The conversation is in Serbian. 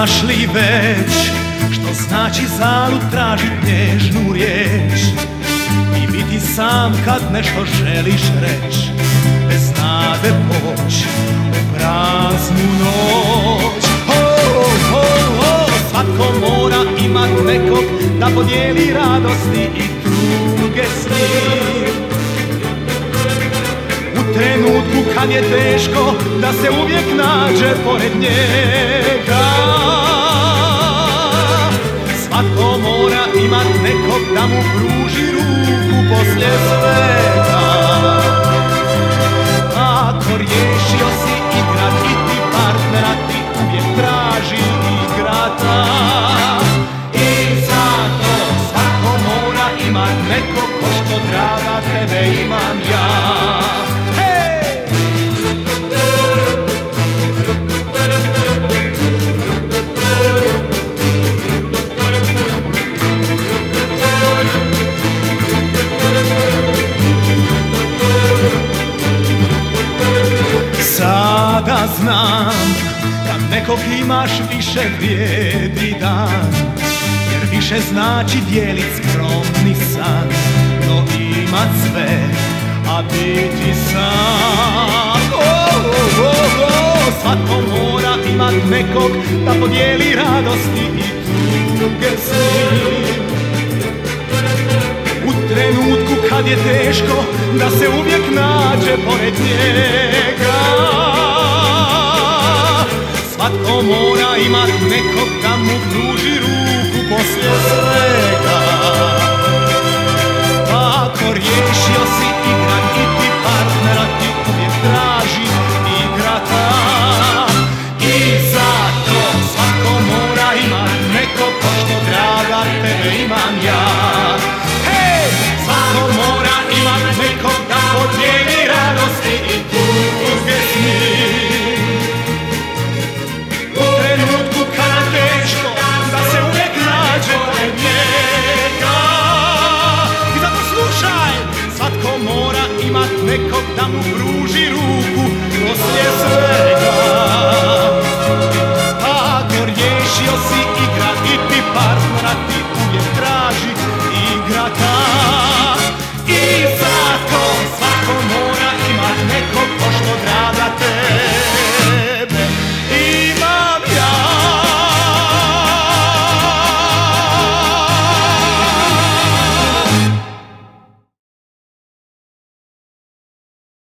Znaš li već što znači zalud tražit nježnu riječ i biti sam kad nešto želiš reć, bez nade poć u praznu noć. Svatko mora imat nekog da podijeli radosti i tuge s njim. U trenutku kad je teško da se uvijek nađe pored njega. Svatko mora imat nekog da mu pruži ruku poslije svega. Ako riješio si igrat i ti partnera, ti uvijek traži igrata. I zato svatko mora imat nekog ko što draga tebe imam ja. Sada znam, kad nekog imaš više vrijedi dan, jer više znači dijelit skromni san, no imat sve, a biti sam. Svatko mora imat nekog da podijeli radosti i tuge s njim. U trenutku kad je teško da se uvijek nađe pored njega. Svatko mora imat nekog da mu pruži ruku poslije svega. Ako riješio si igrat i ti partnera, ti